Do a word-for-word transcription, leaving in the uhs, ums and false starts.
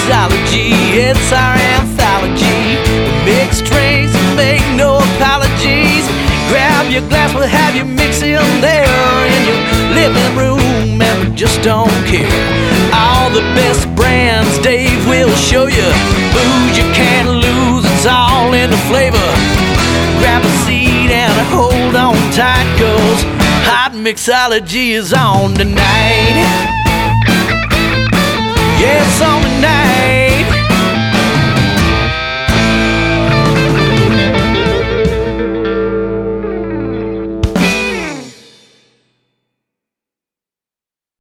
mixology, it's our anthology. We mix drinks and make no apologies. Grab your glass, we'll have you mix in there in your living room, and we just don't care. All the best brands Dave will show you. Booze you can't lose, it's all in the flavor. Grab a seat and hold on tight, 'cause hot mixology is on tonight. Yeah, it's on tonight.